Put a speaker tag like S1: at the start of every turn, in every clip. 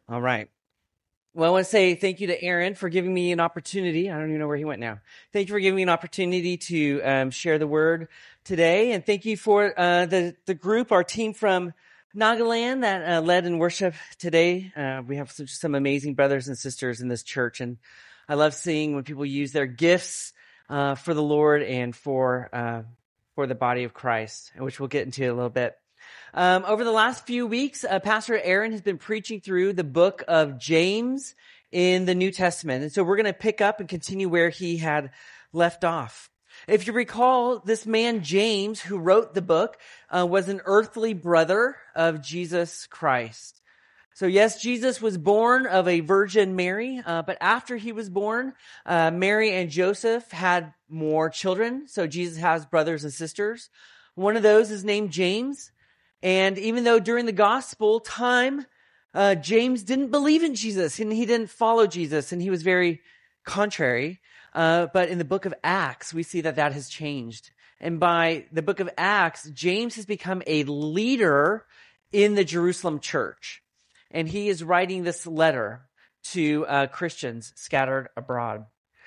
S1: All right. Well, I want to say thank you to Aaron for giving me an opportunity. I don't even know where he went now. Thank you for giving me an opportunity to share the word today. And thank you for the group, our team from Nagaland that led in worship today. We have some amazing brothers and sisters in this church. And I love seeing when people use their gifts for the Lord and for the body of Christ, which we'll get into in a little bit. Over the last few weeks, Pastor Aaron has been preaching through the book of James in the New Testament. And so we're going to pick up and continue where he had left off. If you recall, this man, James, who wrote the book, was an earthly brother of Jesus Christ. So yes, Jesus was born of a Virgin Mary, but after he was born, Mary and Joseph had more children. So Jesus has brothers and sisters. One of those is named James. And even though during the gospel time, James didn't believe in Jesus and he didn't follow Jesus and he was very contrary. But in the book of Acts, we see that has changed. And by the book of Acts, James has become a leader in the Jerusalem church. And he is writing this letter to Christians scattered abroad.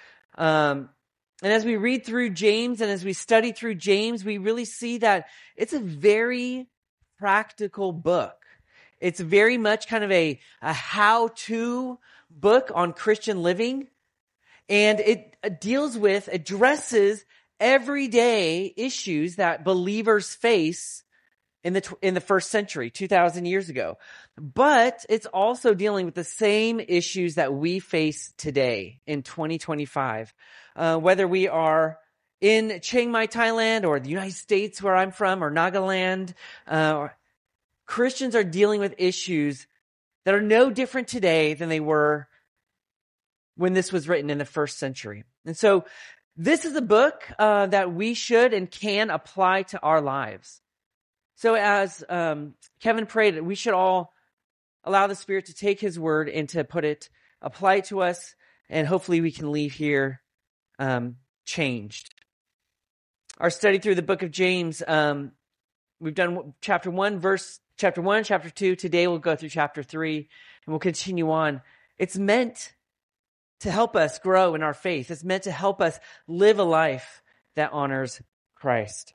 S1: And as we read through James and as we study through James, we really see that it's a very practical book. It's very much kind of a how-to book on Christian living. And it addresses everyday issues that believers face in the first century, 2,000 years ago. But it's also dealing with the same issues that we face today in 2025. Whether we are in Chiang Mai, Thailand, or the United States where I'm from, or Nagaland, Christians are dealing with issues that are no different today than they were when this was written in the first century. And so this is a book that we should and can apply to our lives. So as Kevin prayed, we should all allow the Spirit to take His word and to apply it to us, and hopefully we can leave here changed. Our study through the book of James, we've done chapter 1, chapter 2. Today we'll go through chapter 3, and we'll continue on. It's meant to help us grow in our faith. It's meant to help us live a life that honors Christ.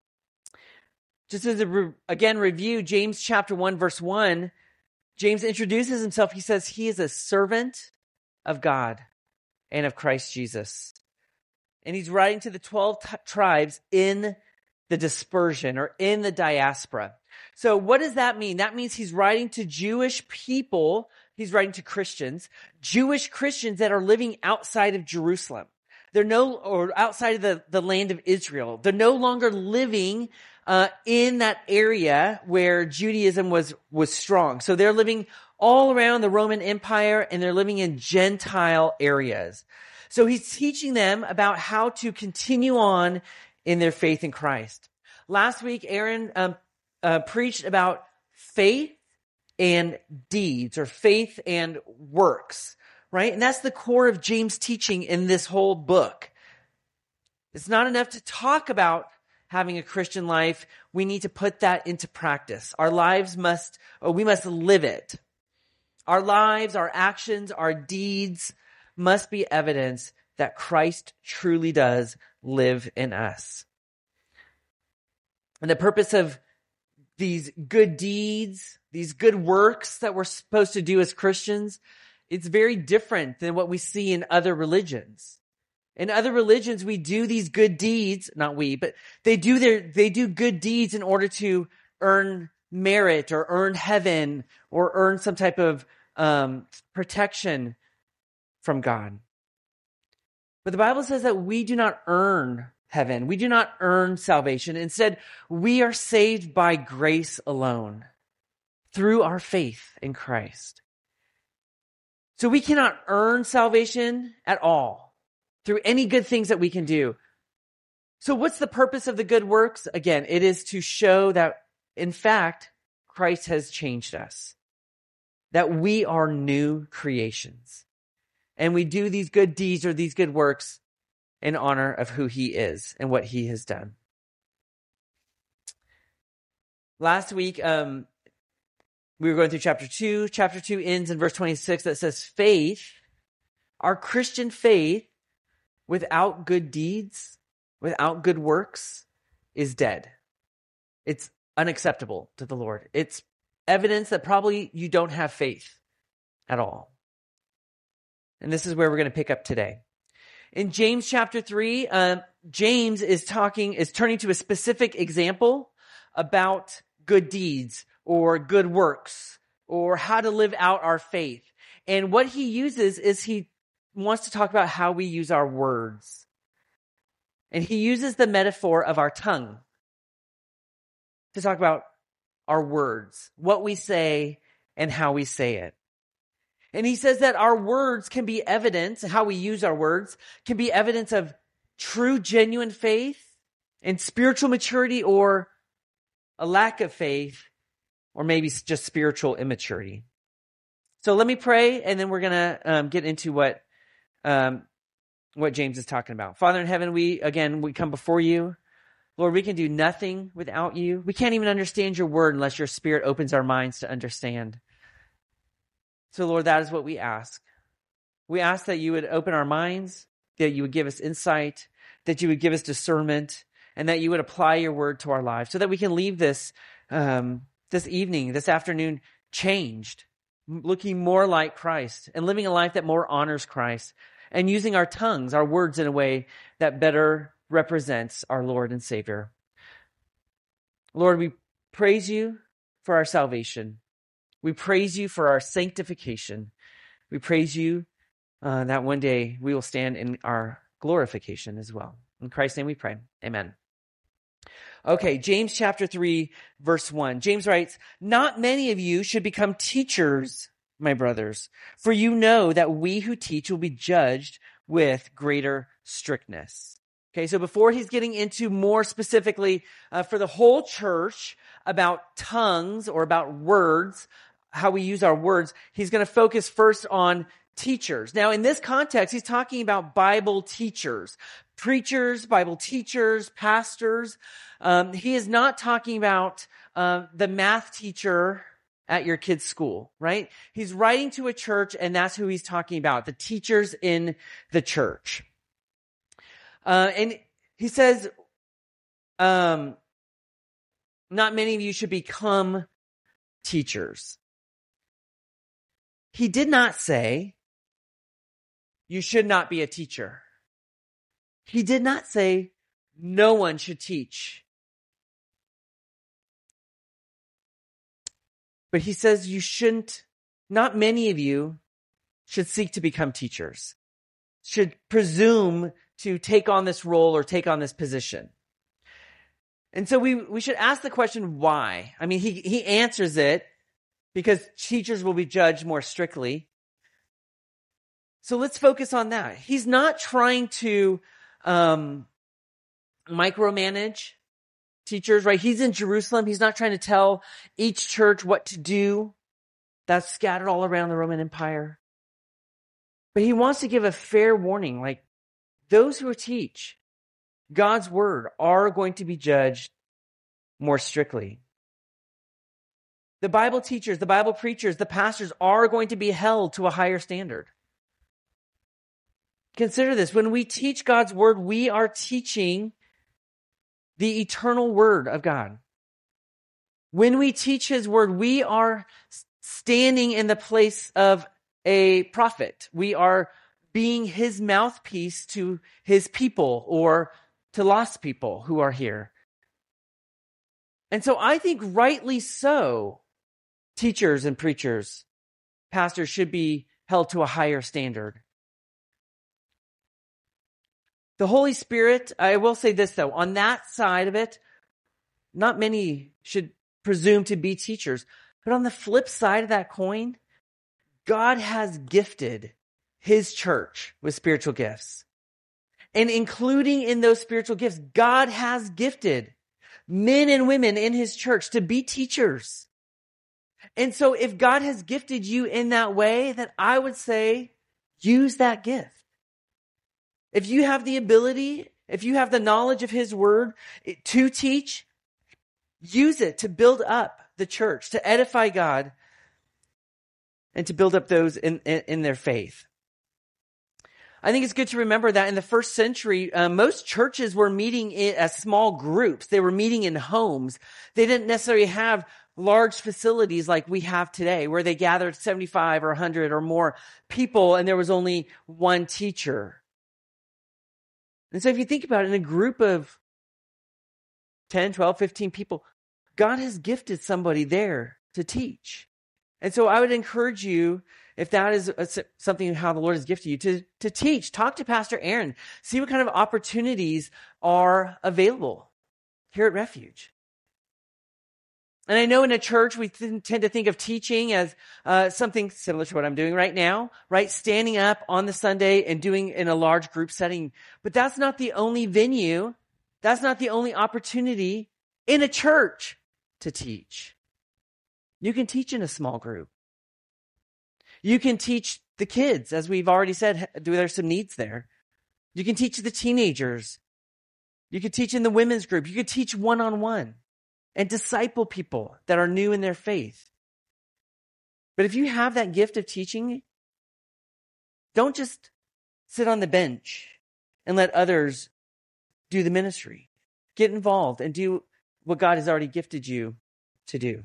S1: Just as a review, James chapter 1, verse 1, James introduces himself. He says he is a servant of God and of Christ Jesus. And he's writing to the 12 tribes in the dispersion or in the diaspora. So what does that mean? That means he's writing to Jewish people. He's writing to Christians, Jewish Christians that are living outside of Jerusalem. Or outside of the land of Israel. They're no longer living in that area where Judaism was strong. So they're living all around the Roman Empire, and they're living in Gentile areas. So he's teaching them about how to continue on in their faith in Christ. Last week, Aaron preached about faith and deeds, or faith and works, right? And that's the core of James' teaching in this whole book. It's not enough to talk about having a Christian life. We need to put that into practice. We must live it. Our lives, our actions, our deeds must be evidence that Christ truly does live in us. And the purpose of these good deeds, these good works that we're supposed to do as Christians, it's very different than what we see in other religions. In other religions, we do these good deeds, not we, but they do good deeds in order to earn merit or earn heaven or earn some type of protection from God. But the Bible says that we do not earn heaven. We do not earn salvation. Instead, we are saved by grace alone through our faith in Christ. So we cannot earn salvation at all through any good things that we can do. So what's the purpose of the good works? Again, it is to show that, in fact, Christ has changed us, that we are new creations. And we do these good deeds or these good works in honor of who He is and what He has done. Last week, We were going through chapter 2. Chapter 2 ends in verse 26 that says, faith, our Christian faith, without good deeds, without good works, is dead. It's unacceptable to the Lord. It's evidence that probably you don't have faith at all. And this is where we're going to pick up today. In James chapter 3, James is turning to a specific example about good deeds or good works or how to live out our faith. And what he uses is he wants to talk about how we use our words. And he uses the metaphor of our tongue to talk about our words, what we say and how we say it. And he says that our words can be evidence, how we use our words can be evidence of true, genuine faith and spiritual maturity, or a lack of faith, or maybe just spiritual immaturity. So let me pray, and then we're going to get into what James is talking about. Father in heaven, we come before you. Lord, we can do nothing without you. We can't even understand your word unless your Spirit opens our minds to understand. So, Lord, that is what we ask. We ask that you would open our minds, that you would give us insight, that you would give us discernment, and that you would apply your word to our lives so that we can leave this afternoon, changed, looking more like Christ and living a life that more honors Christ, and using our tongues, our words, in a way that better represents our Lord and Savior. Lord, we praise you for our salvation. We praise you for our sanctification. We praise you that one day we will stand in our glorification as well. In Christ's name we pray. Amen. Okay, James chapter 3, verse 1. James writes, "Not many of you should become teachers, my brothers, for you know that we who teach will be judged with greater strictness." Okay, so before he's getting into more specifically for the whole church about tongues or about words, how we use our words, he's going to focus first on teachers. Now, in this context, he's talking about Bible teachers, preachers, Bible teachers, pastors. He is not talking about the math teacher at your kid's school, right? He's writing to a church, and that's who he's talking about, the teachers in the church. And he says, not many of you should become teachers. He did not say you should not be a teacher. He did not say no one should teach. But he says not many of you should seek to become teachers, should presume to take on this role or take on this position. And so we should ask the question, why? I mean, he answers it because teachers will be judged more strictly. So let's focus on that. He's not trying to micromanage teachers, right? He's in Jerusalem. He's not trying to tell each church what to do. That's scattered all around the Roman Empire. But he wants to give a fair warning, like those who teach God's word are going to be judged more strictly. The Bible teachers, the Bible preachers, the pastors are going to be held to a higher standard. Consider this. When we teach God's word, we are teaching the eternal word of God. When we teach his word, we are standing in the place of a prophet. We are being his mouthpiece to his people or to lost people who are here. And so I think rightly so, teachers and preachers, pastors should be held to a higher standard. The Holy Spirit, I will say this though, on that side of it, not many should presume to be teachers. But on the flip side of that coin, God has gifted his church with spiritual gifts. And including in those spiritual gifts, God has gifted men and women in his church to be teachers. And so if God has gifted you in that way, then I would say use that gift. If you have the ability, if you have the knowledge of his word to teach, use it to build up the church, to edify God, and to build up those in their faith. I think it's good to remember that in the first century, most churches were meeting as small groups. They were meeting in homes. They didn't necessarily have large facilities like we have today, where they gathered 75 or 100 or more people, and there was only one teacher. And so if you think about it, in a group of 10, 12, 15 people, God has gifted somebody there to teach. And so I would encourage you, if that is something how the Lord has gifted you, to teach. Talk to Pastor Aaron. See what kind of opportunities are available here at Refuge. And I know in a church, we tend to think of teaching as something similar to what I'm doing right now, right? Standing up on the Sunday and doing in a large group setting. But that's not the only venue. That's not the only opportunity in a church to teach. You can teach in a small group. You can teach the kids, as we've already said, there's some needs there. You can teach the teenagers. You can teach in the women's group. You can teach one-on-one and disciple people that are new in their faith. But if you have that gift of teaching, don't just sit on the bench and let others do the ministry. Get involved and do what God has already gifted you to do.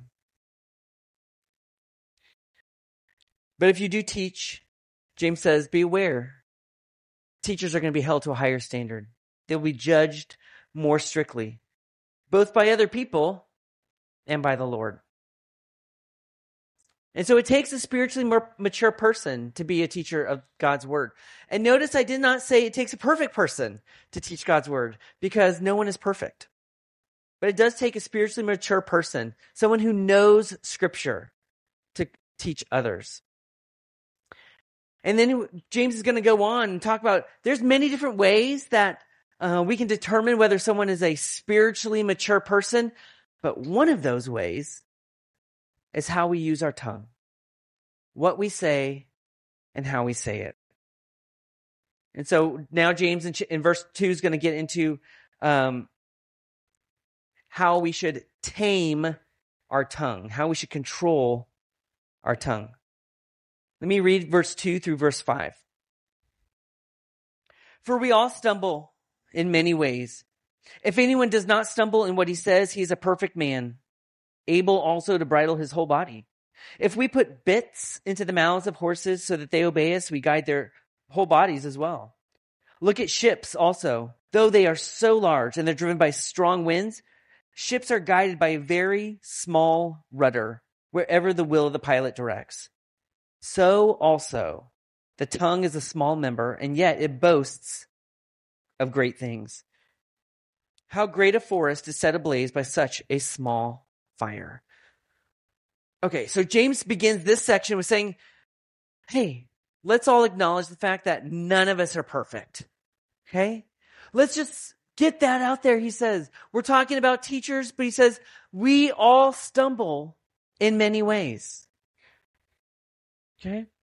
S1: But if you do teach, James says, be aware. Teachers are going to be held to a higher standard. They'll be judged more strictly, both by other people and by the Lord. And so it takes a spiritually more mature person to be a teacher of God's word. And notice I did not say it takes a perfect person to teach God's word, because no one is perfect. But it does take a spiritually mature person, someone who knows Scripture, to teach others. And then James is going to go on and talk about there's many different ways that we can determine whether someone is a spiritually mature person. But one of those ways is how we use our tongue, what we say, and how we say it. And so now James in verse 2 is going to get into how we should tame our tongue, how we should control our tongue. Let me read verse 2 through verse 5. For we all stumble in many ways. If anyone does not stumble in what he says, he is a perfect man, able also to bridle his whole body. If we put bits into the mouths of horses so that they obey us, we guide their whole bodies as well. Look at ships also. Though they are so large and they're driven by strong winds, ships are guided by a very small rudder wherever the will of the pilot directs. So also, the tongue is a small member, and yet it boasts of great things. How great a forest is set ablaze by such a small fire. Okay, so James begins this section with saying, hey, let's all acknowledge the fact that none of us are perfect. Okay? Let's just get that out there, he says. We're talking about teachers, but he says, we all stumble in many ways. Okay?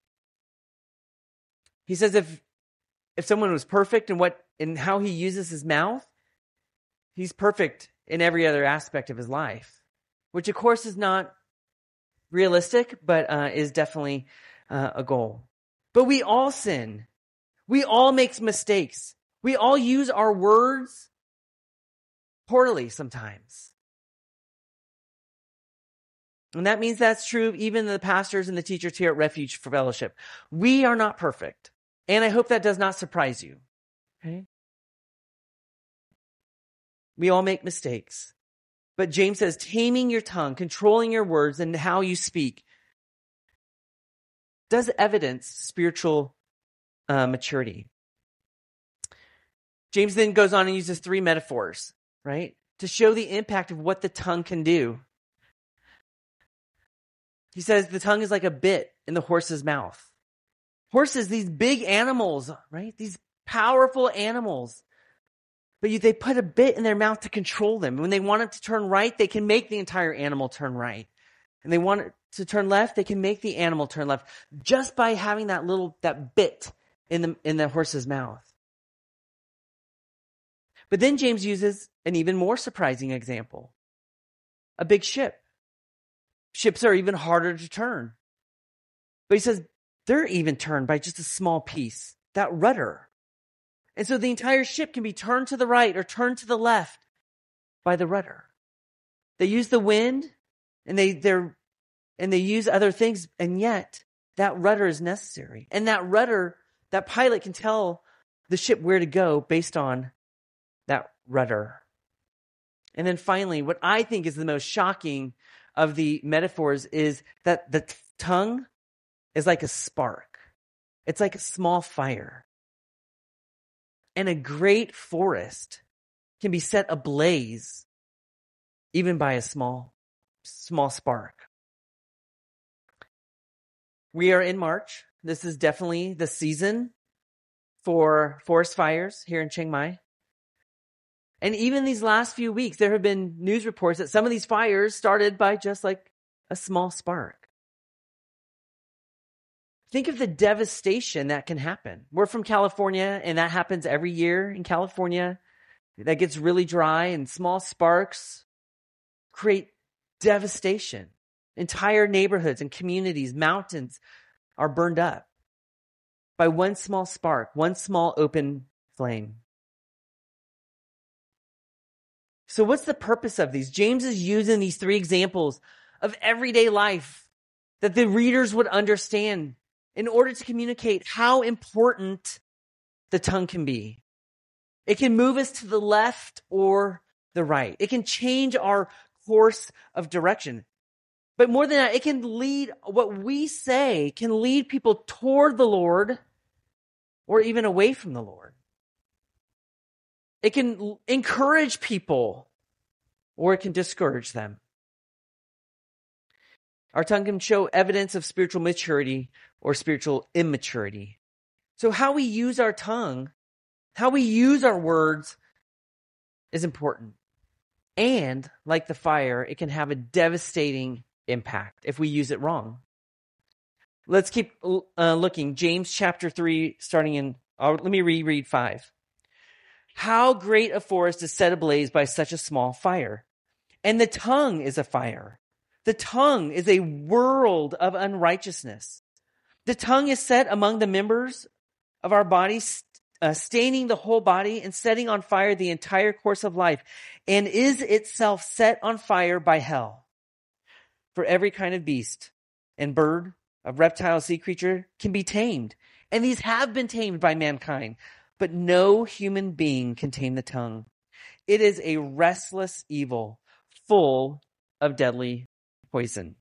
S1: He says if someone was perfect in how he uses his mouth, he's perfect in every other aspect of his life, which of course is not realistic, but is definitely a goal. But we all sin. We all make mistakes. We all use our words poorly sometimes. And that means that's true of even the pastors and the teachers here at Refuge for Fellowship. We are not perfect. And I hope that does not surprise you. Okay? We all make mistakes. But James says, taming your tongue, controlling your words and how you speak does evidence spiritual maturity. James then goes on and uses 3 metaphors, right? To show the impact of what the tongue can do. He says the tongue is like a bit in the horse's mouth. Horses, these big animals, right? These powerful animals. But they put a bit in their mouth to control them. When they want it to turn right, they can make the entire animal turn right. And they want it to turn left, they can make the animal turn left. Just by having that bit in the horse's mouth. But then James uses an even more surprising example. A big ship. Ships are even harder to turn. But he says they're even turned by just a small piece, that rudder. And so the entire ship can be turned to the right or turned to the left by the rudder. They use the wind and they use other things, and yet that rudder is necessary. And that rudder, that pilot can tell the ship where to go based on that rudder. And then finally, what I think is the most shocking of the metaphors is that the tongue is like a spark. It's like a small fire. And a great forest can be set ablaze even by a small spark. We are in March. This is definitely the season for forest fires here in Chiang Mai. And even these last few weeks, there have been news reports that some of these fires started by just like a small spark. Think of the devastation that can happen. We're from California, and that happens every year in California. That gets really dry, and small sparks create devastation. Entire neighborhoods and communities, mountains are burned up by one small spark, one small open flame. So what's the purpose of these? James is using these three examples of everyday life that the readers would understand in order to communicate how important the tongue can be. It can move us to the left or the right. It can change our course of direction. But more than that, it can lead, what we say can lead people toward the Lord or even away from the Lord. It can encourage people or it can discourage them. Our tongue can show evidence of spiritual maturity or spiritual immaturity. So how we use our tongue, how we use our words is important. And like the fire, it can have a devastating impact if we use it wrong. Let's keep looking. James chapter 3, starting in, let me reread 5. How great a forest is set ablaze by such a small fire. And the tongue is a fire. The tongue is a world of unrighteousness. The tongue is set among the members of our bodies, staining the whole body and setting on fire the entire course of life, and is itself set on fire by hell. For every kind of beast and bird, of reptile, sea creature can be tamed, and these have been tamed by mankind, but no human being can tame the tongue. It is a restless evil, full of deadly poison.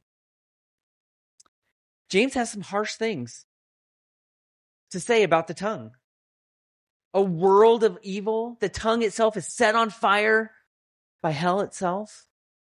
S1: James has some harsh things to say about the tongue. A world of evil. The tongue itself is set on fire by hell itself.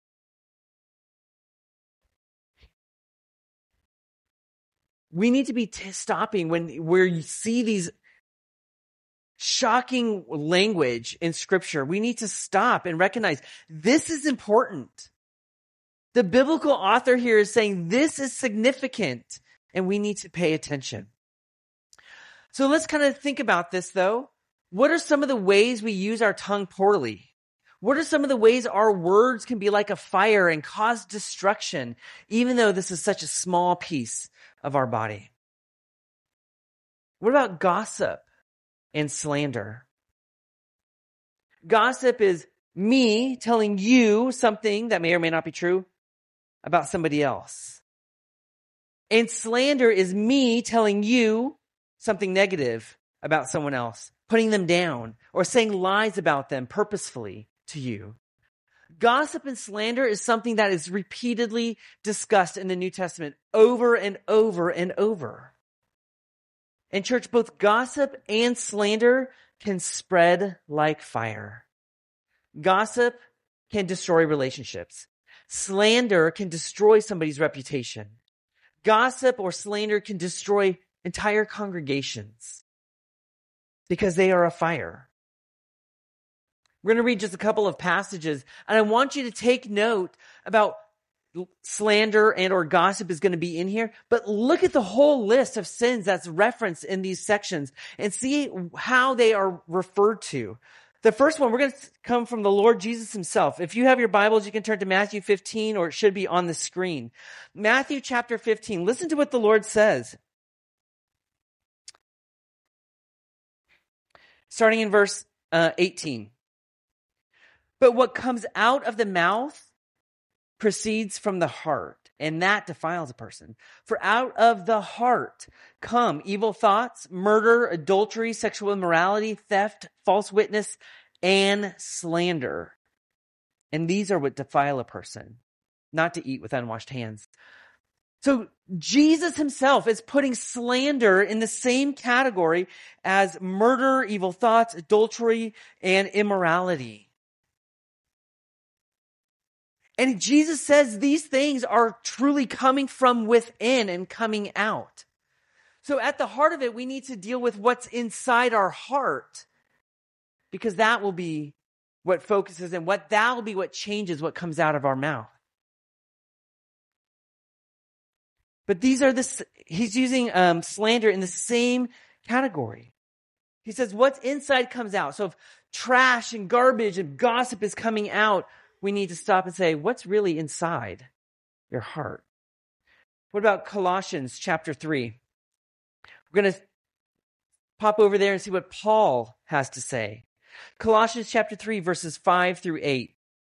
S1: We need to be stopping where you see these shocking language in Scripture. We need to stop and recognize this is important. The biblical author here is saying this is significant and we need to pay attention. So let's kind of think about this though. What are some of the ways we use our tongue poorly? What are some of the ways our words can be like a fire and cause destruction, even though this is such a small piece of our body? What about gossip and slander? Gossip is me telling you something that may or may not be true about somebody else. And slander is me telling you something negative about someone else, putting them down, or saying lies about them purposefully to you. Gossip and slander is something that is repeatedly discussed in the New Testament over and over and over. In church, both gossip and slander can spread like fire. Gossip can destroy relationships. Slander can destroy somebody's reputation. Gossip or slander can destroy entire congregations because they are a fire. We're going to read just a couple of passages, and I want you to take note about slander and or gossip is going to be in here, but look at the whole list of sins that's referenced in these sections and see how they are referred to. The first one, we're going to come from the Lord Jesus himself. If you have your Bibles, you can turn to Matthew 15, or it should be on the screen. Matthew chapter 15. Listen to what the Lord says. Starting in verse 18. But what comes out of the mouth proceeds from the heart, and that defiles a person. For out of the heart come evil thoughts, murder, adultery, sexual immorality, theft, false witness, and slander. And these are what defile a person, not to eat with unwashed hands. So Jesus himself is putting slander in the same category as murder, evil thoughts, adultery, and immorality. And Jesus says these things are truly coming from within and coming out. So at the heart of it, we need to deal with what's inside our heart, because that will be what focuses and that will be what changes what comes out of our mouth. But he's using slander in the same category. He says what's inside comes out. So if trash and garbage and gossip is coming out, we need to stop and say, what's really inside your heart? What about Colossians chapter 3? We're going to pop over there and see what Paul has to say. Colossians chapter 3, verses 5 through 8.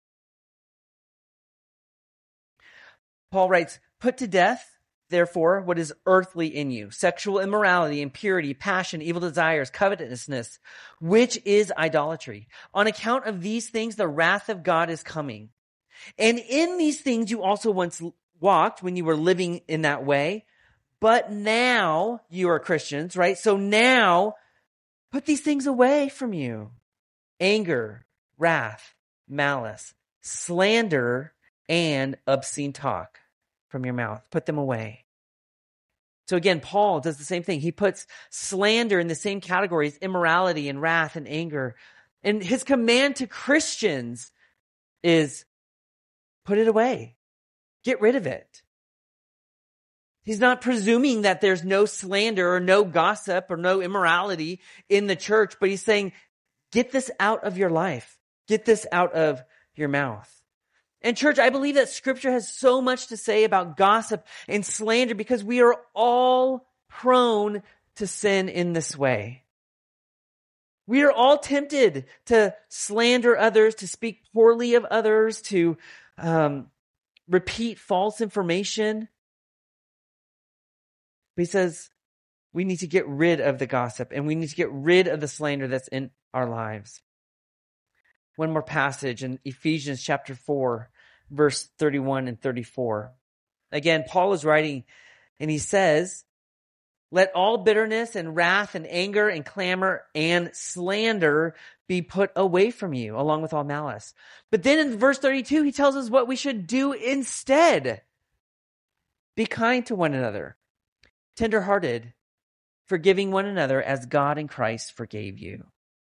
S1: Paul writes, put to death, therefore, what is earthly in you, sexual immorality, impurity, passion, evil desires, covetousness, which is idolatry. On account of these things, the wrath of God is coming. And in these things you also once walked when you were living in that way, but now you are Christians, right? So now put these things away from you. Anger, wrath, malice, slander, and obscene talk from your mouth. Put them away. So again, Paul does the same thing. He puts slander in the same category as immorality and wrath and anger. And his command to Christians is put it away. Get rid of it. He's not presuming that there's no slander or no gossip or no immorality in the church, but he's saying, get this out of your life. Get this out of your mouth. And church, I believe that Scripture has so much to say about gossip and slander because we are all prone to sin in this way. We are all tempted to slander others, to speak poorly of others, to repeat false information. But he says we need to get rid of the gossip and we need to get rid of the slander that's in our lives. One more passage in Ephesians chapter 4, verse 31 and 34. Again, Paul is writing and he says, let all bitterness and wrath and anger and clamor and slander be put away from you, along with all malice. But then in verse 32, he tells us what we should do instead. Be kind to one another, tenderhearted, forgiving one another as God in Christ forgave you.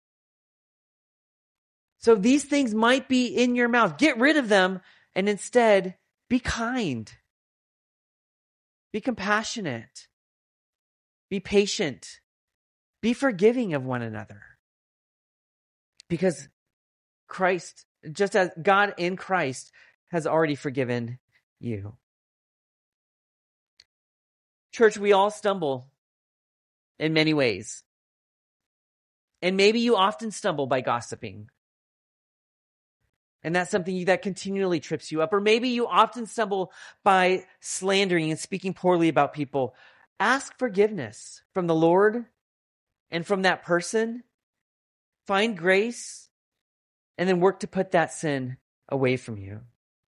S1: So these things might be in your mouth. Get rid of them and instead be kind. Be compassionate. Be patient. Be forgiving of one another. Because Christ, just as God in Christ has already forgiven you. Church, we all stumble in many ways. And maybe you often stumble by gossiping. And that's something that continually trips you up. Or maybe you often stumble by slandering and speaking poorly about people. Ask forgiveness from the Lord and from that person. Find grace and then work to put that sin away from you.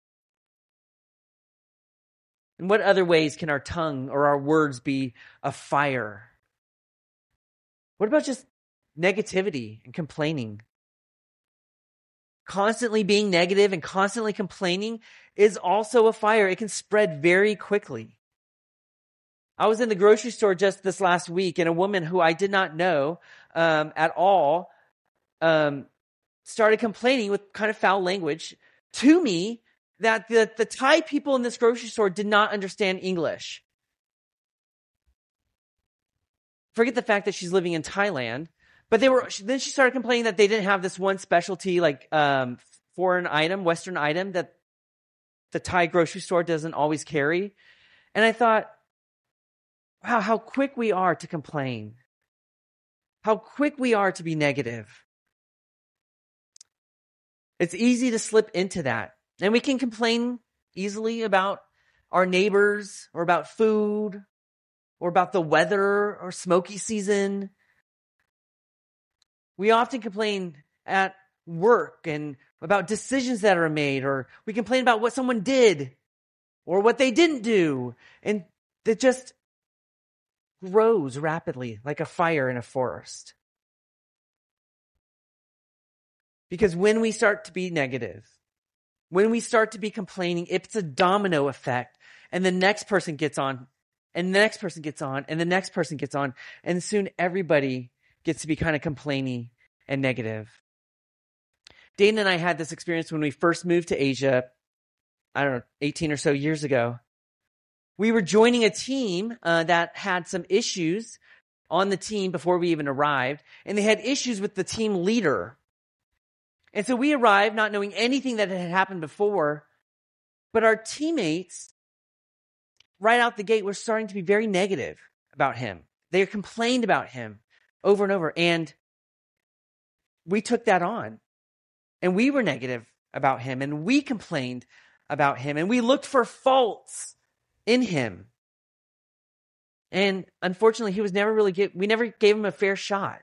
S1: In what other ways can our tongue or our words be a fire? What about just negativity and complaining? Constantly being negative and constantly complaining is also a fire. It can spread very quickly. I was in the grocery store just this last week, and a woman who I did not know at all started complaining with kind of foul language to me that the Thai people in this grocery store did not understand English. Forget the fact that she's living in Thailand, But then she started complaining that they didn't have this one specialty, like foreign item, Western item that the Thai grocery store doesn't always carry. And I thought, wow, how quick we are to complain. How quick we are to be negative. It's easy to slip into that. And we can complain easily about our neighbors or about food or about the weather or smoky season. We often complain at work and about decisions that are made, or we complain about what someone did or what they didn't do. And it just grows rapidly like a fire in a forest. Because when we start to be negative, when we start to be complaining, it's a domino effect. And the next person gets on, and the next person gets on, and the next person gets on. And soon everybody gets to be kind of complaining and negative. Dana and I had this experience when we first moved to Asia, 18 or so years ago. We were joining a team that had some issues on the team before we even arrived, and they had issues with the team leader. And so we arrived not knowing anything that had happened before, but our teammates right out the gate were starting to be very negative about him. They complained about him over and over, and we took that on. And we were negative about him, and we complained about him, and we looked for faults in him. And unfortunately, we never gave him a fair shot.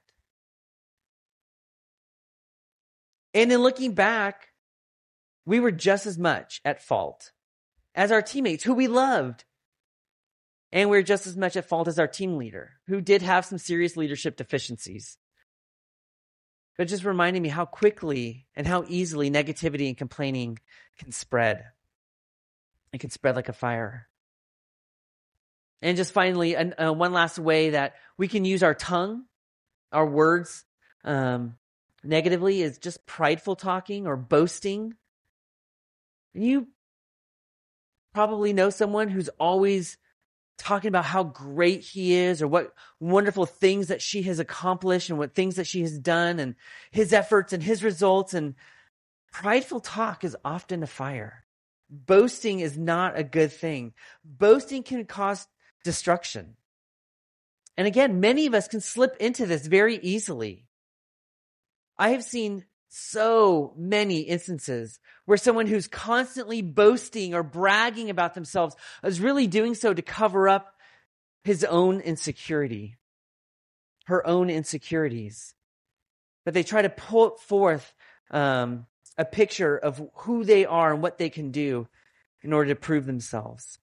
S1: And in looking back, we were just as much at fault as our teammates, who we loved. And we were just as much at fault as our team leader, who did have some serious leadership deficiencies. But just reminding me how quickly and how easily negativity and complaining can spread. It can spread like a fire. And just finally, one last way that we can use our tongue, our words, negatively is just prideful talking or boasting. You probably know someone who's always talking about how great he is or what wonderful things that she has accomplished and what things that she has done and his efforts and his results. And prideful talk is often a fire. Boasting is not a good thing. Boasting can cause destruction. And again, many of us can slip into this very easily. I have seen so many instances where someone who's constantly boasting or bragging about themselves is really doing so to cover up his own insecurity, her own insecurities. But they try to put forth a picture of who they are and what they can do in order to prove themselves.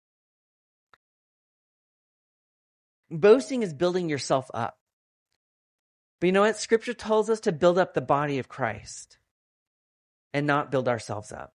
S1: Boasting is building yourself up. But you know what? Scripture tells us to build up the body of Christ and not build ourselves up.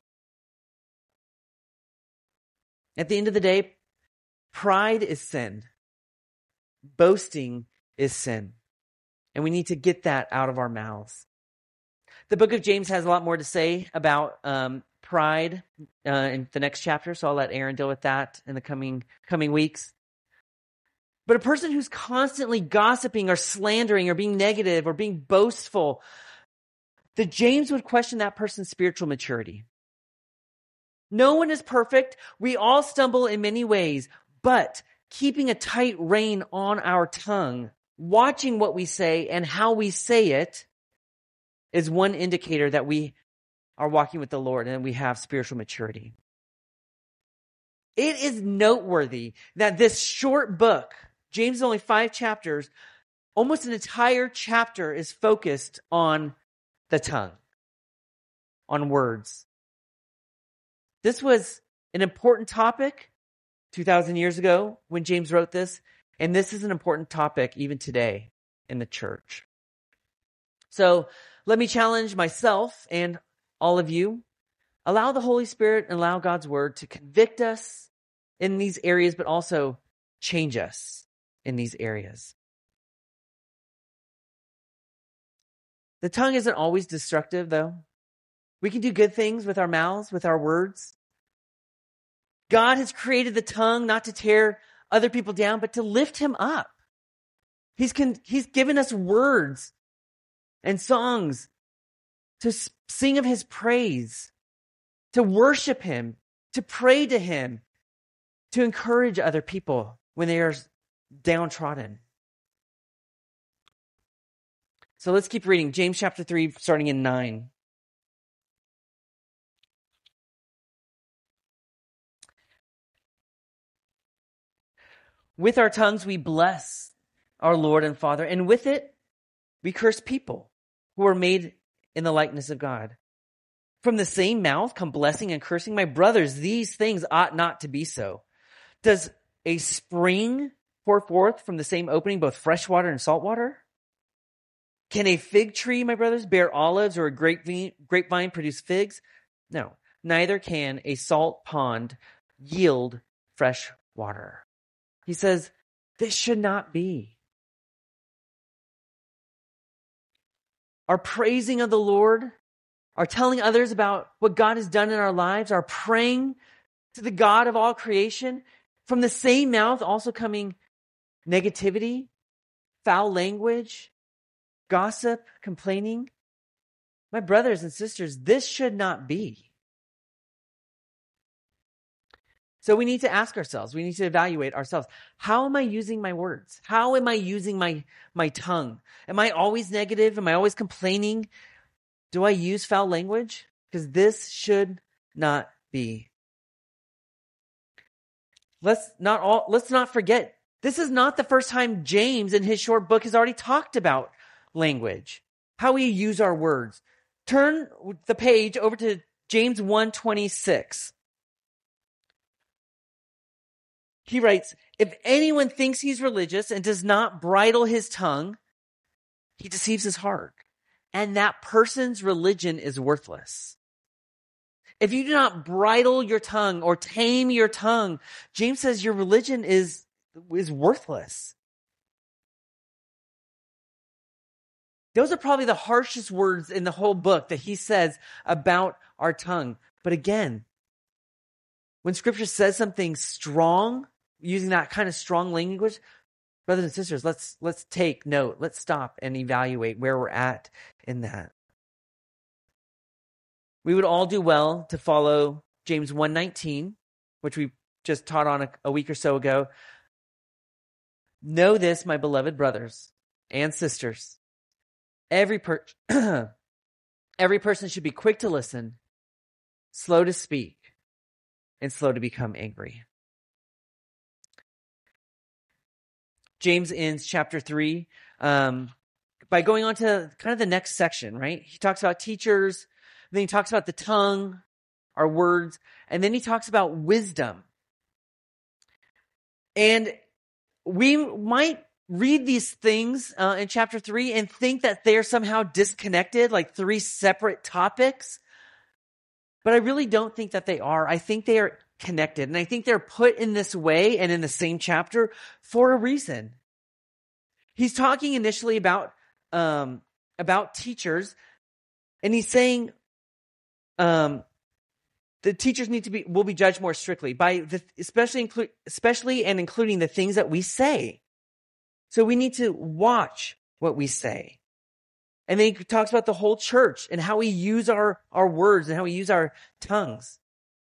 S1: At the end of the day, pride is sin. Boasting is sin. And we need to get that out of our mouths. The book of James has a lot more to say about pride in the next chapter, so I'll let Aaron deal with that in the coming weeks. But a person who's constantly gossiping or slandering or being negative or being boastful, the James would question that person's spiritual maturity. No one is perfect. We all stumble in many ways, but keeping a tight rein on our tongue, watching what we say and how we say it, is one indicator that we are walking with the Lord and we have spiritual maturity. It is noteworthy that this short book, James is only 5 chapters, almost an entire chapter is focused on the tongue, on words. This was an important topic 2,000 years ago when James wrote this, and this is an important topic even today in the church. So let me challenge myself and all of you. Allow the Holy Spirit and allow God's word to convict us in these areas, but also change us in these areas. The tongue isn't always destructive, though. We can do good things with our mouths, with our words. God has created the tongue not to tear other people down, but to lift him up. He's given us words and songs to sing of his praise, to worship him, to pray to him, to encourage other people when they are downtrodden. So let's keep reading. James chapter 3, starting in 9. With our tongues we bless our Lord and Father, and with it we curse people who are made in the likeness of God. From the same mouth come blessing and cursing. My brothers, these things ought not to be so. Does a spring pour forth from the same opening both fresh water and salt water? Can a fig tree, my brothers, bear olives, or a grapevine produce figs? No, neither can a salt pond yield fresh water. He says, this should not be. Our praising of the Lord, our telling others about what God has done in our lives, our praying to the God of all creation, from the same mouth also coming negativity, foul language, gossip, complaining. My brothers and sisters, this should not be. So we need to ask ourselves, we need to evaluate ourselves. How am I using my words? How am I using my tongue? Am I always negative? Am I always complaining? Do I use foul language? Because this should not be. Let's not forget, this is not the first time James in his short book has already talked about language, how we use our words. Turn the page over to James 1:26. He writes, if anyone thinks he's religious and does not bridle his tongue, he deceives his heart, and that person's religion is worthless. If you do not bridle your tongue or tame your tongue, James says your religion is worthless. Those are probably the harshest words in the whole book that he says about our tongue. But again, when Scripture says something strong, using that kind of strong language, brothers and sisters, let's take note. Let's stop and evaluate where we're at in that. We would all do well to follow James 1:19, which we just taught on a week or so ago. Know this, my beloved brothers and sisters. Every person should be quick to listen, slow to speak, and slow to become angry. James ends chapter 3 by going on to kind of the next section, right? He talks about teachers, then he talks about the tongue, our words, and then he talks about wisdom. And we might read these things in chapter 3 and think that they're somehow disconnected, like three separate topics. But I really don't think that they are. I think they are connected. And I think they're put in this way and in the same chapter for a reason. He's talking initially about teachers, and he's saying the teachers will be judged more strictly by especially and including the things that we say. So we need to watch what we say. And then he talks about the whole church and how we use our words and how we use our tongues.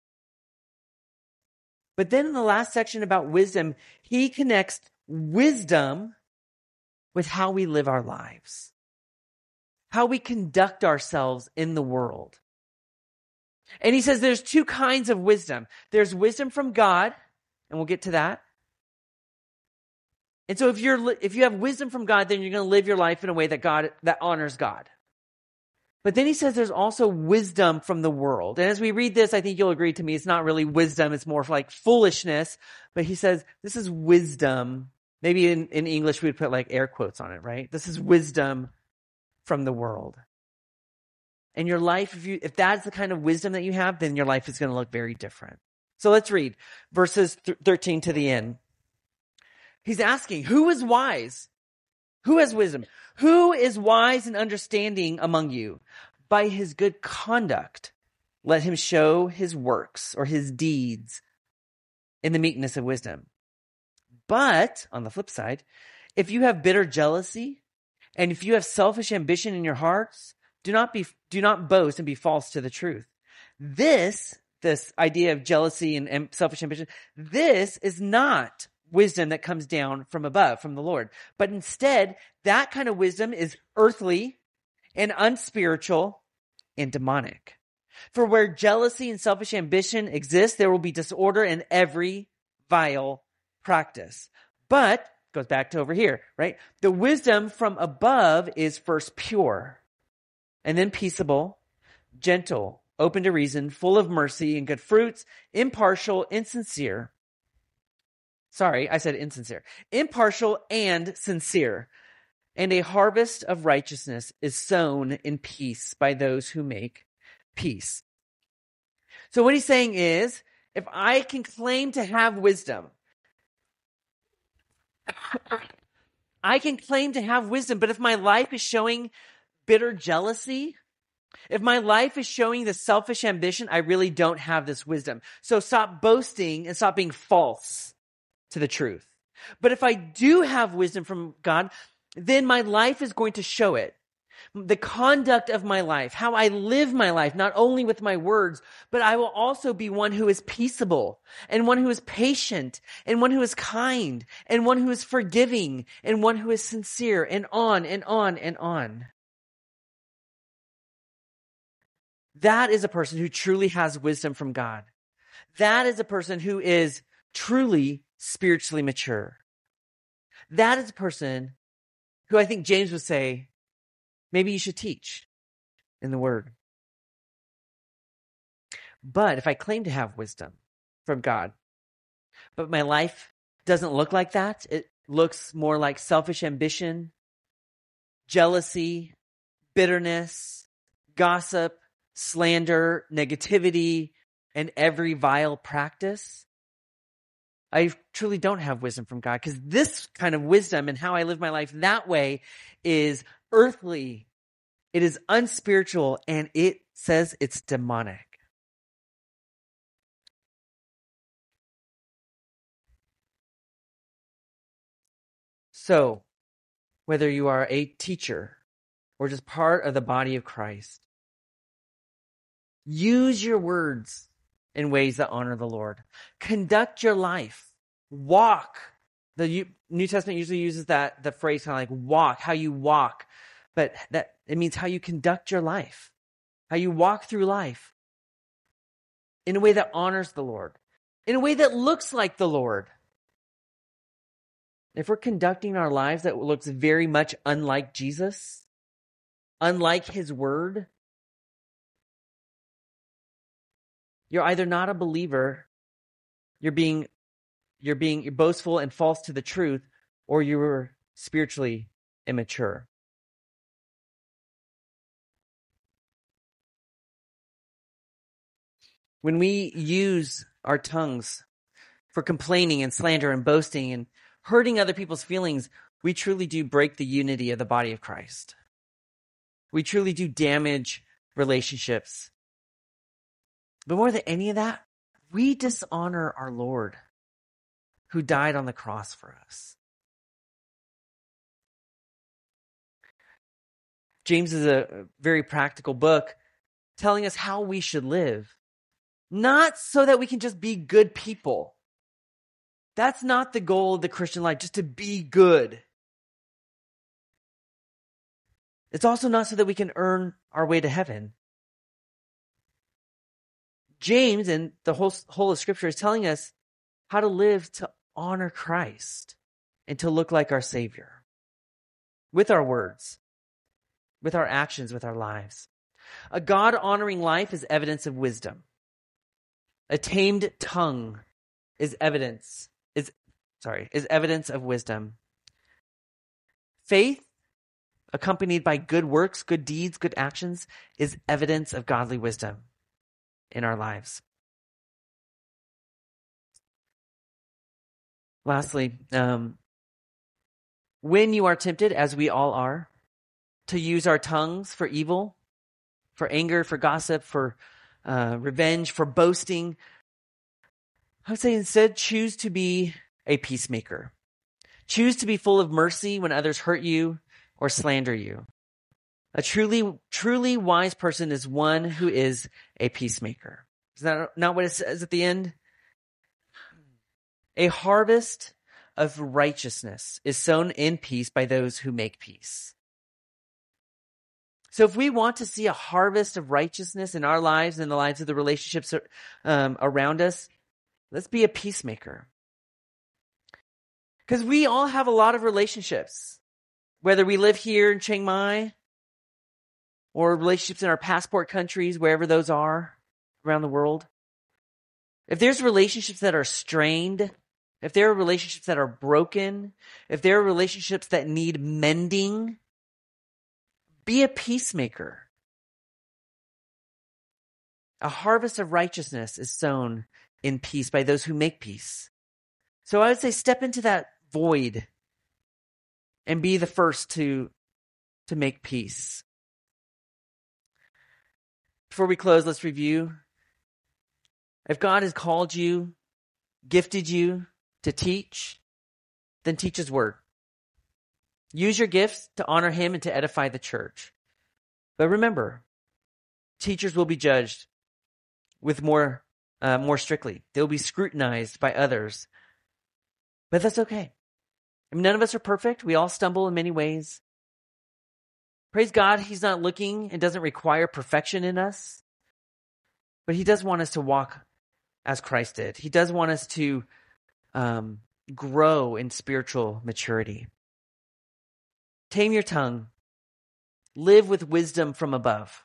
S1: But then in the last section about wisdom, he connects wisdom with how we live our lives, how we conduct ourselves in the world. And he says there's two kinds of wisdom. There's wisdom from God, and we'll get to that. And so if you have wisdom from God, then you're going to live your life in a way that honors God. But then he says there's also wisdom from the world. And as we read this, I think you'll agree to me, it's not really wisdom, it's more like foolishness. But he says this is wisdom. Maybe in English we'd put like air quotes on it, right? This is wisdom from the world. And your life, if that's the kind of wisdom that you have, then your life is going to look very different. So let's read verses 13 to the end. He's asking, who is wise? Who has wisdom? Who is wise and understanding among you? By his good conduct, let him show his works or his deeds in the meekness of wisdom. But on the flip side, if you have bitter jealousy and if you have selfish ambition in your hearts, do not boast and be false to the truth. This idea of jealousy and selfish ambition, this is not wisdom that comes down from above, from the Lord. But instead, that kind of wisdom is earthly and unspiritual and demonic. For where jealousy and selfish ambition exist, there will be disorder in every vile practice. But, goes back to over here, right? The wisdom from above is first pure, and then peaceable, gentle, open to reason, full of mercy and good fruits, impartial, insincere. Sorry, I said insincere. Impartial and sincere. And a harvest of righteousness is sown in peace by those who make peace. So what he's saying is, if I can claim to have wisdom, I can claim to have wisdom, but if my life is showing bitter jealousy, if my life is showing the selfish ambition, I really don't have this wisdom. So stop boasting and stop being false to the truth. But if I do have wisdom from God, then my life is going to show it. The conduct of my life, how I live my life, not only with my words, but I will also be one who is peaceable, and one who is patient, and one who is kind, and one who is forgiving, and one who is sincere, and on and on and on. That is a person who truly has wisdom from God. That is a person who is truly spiritually mature. That is a person who I think James would say, maybe you should teach in the word. But if I claim to have wisdom from God, but my life doesn't look like that, it looks more like selfish ambition, jealousy, bitterness, gossip, slander, negativity, and every vile practice, I truly don't have wisdom from God, because this kind of wisdom and how I live my life that way is earthly, it is unspiritual, and it says it's demonic. So, whether you are a teacher or just part of the body of Christ, use your words in ways that honor the Lord. Conduct your life. Walk. The New Testament usually uses the phrase kind of like walk, how you walk. But that it means how you conduct your life, how you walk through life in a way that honors the Lord, in a way that looks like the Lord. If we're conducting our lives that looks very much unlike Jesus, unlike his word, you're either not a believer, you're being boastful and false to the truth, or you're spiritually immature. When we use our tongues for complaining and slander and boasting and hurting other people's feelings, we truly do break the unity of the body of Christ. We truly do damage relationships. But more than any of that, we dishonor our Lord who died on the cross for us. James is a very practical book telling us how we should live. Not so that we can just be good people. That's not the goal of the Christian life, just to be good. It's also not so that we can earn our way to heaven. James and the whole of Scripture is telling us how to live to honor Christ and to look like our Savior with our words, with our actions, with our lives. A God-honoring life is evidence of wisdom. A tamed tongue is evidence of wisdom. Faith, accompanied by good works, good deeds, good actions, is evidence of godly wisdom in our lives. Lastly, when you are tempted, as we all are, to use our tongues for evil, for anger, for gossip, for revenge, for boasting, I would say instead choose to be a peacemaker. Choose to be full of mercy when others hurt you or slander you. A truly wise person is one who is a peacemaker. Is that not what it says at the end? A harvest of righteousness is sown in peace by those who make peace. So if we want to see a harvest of righteousness in our lives and the lives of the relationships around us, let's be a peacemaker. Because we all have a lot of relationships, whether we live here in Chiang Mai or relationships in our passport countries, wherever those are around the world. If there's relationships that are strained, if there are relationships that are broken, if there are relationships that need mending, be a peacemaker. A harvest of righteousness is sown in peace by those who make peace. So I would say step into that void and be the first to make peace. Before we close, let's review. If God has called you, gifted you to teach, then teach His word. Use your gifts to honor Him and to edify the church. But remember, teachers will be judged with more strictly. They'll be scrutinized by others. But that's okay. I mean, none of us are perfect. We all stumble in many ways. Praise God, He's not looking and doesn't require perfection in us. But He does want us to walk as Christ did. He does want us to grow in spiritual maturity. Tame your tongue. Live with wisdom from above.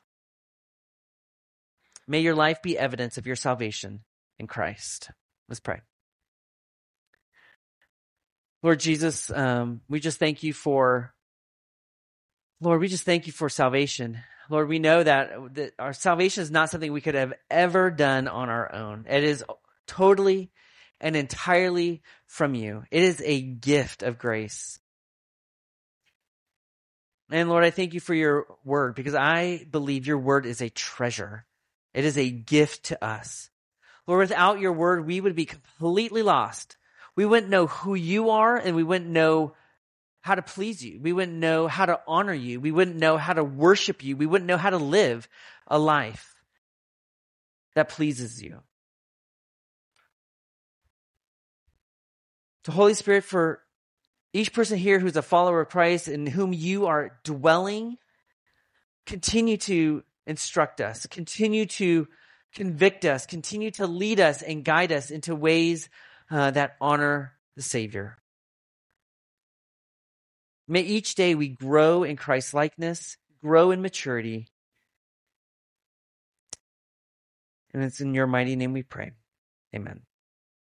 S1: May your life be evidence of your salvation in Christ. Let's pray. Lord Jesus, we just thank you for salvation. Lord, we know that our salvation is not something we could have ever done on our own. It is totally and entirely from you. It is a gift of grace. And Lord, I thank you for your word, because I believe your word is a treasure. It is a gift to us. Lord, without your word, we would be completely lost. We wouldn't know who you are, and we wouldn't know how to please you. We wouldn't know how to honor you. We wouldn't know how to worship you. We wouldn't know how to live a life that pleases you. So Holy Spirit, for each person here who's a follower of Christ and whom you are dwelling, continue to instruct us, continue to convict us, continue to lead us and guide us into ways that honor the Savior. May each day we grow in Christ's likeness, grow in maturity. And it's in your mighty name we pray. Amen.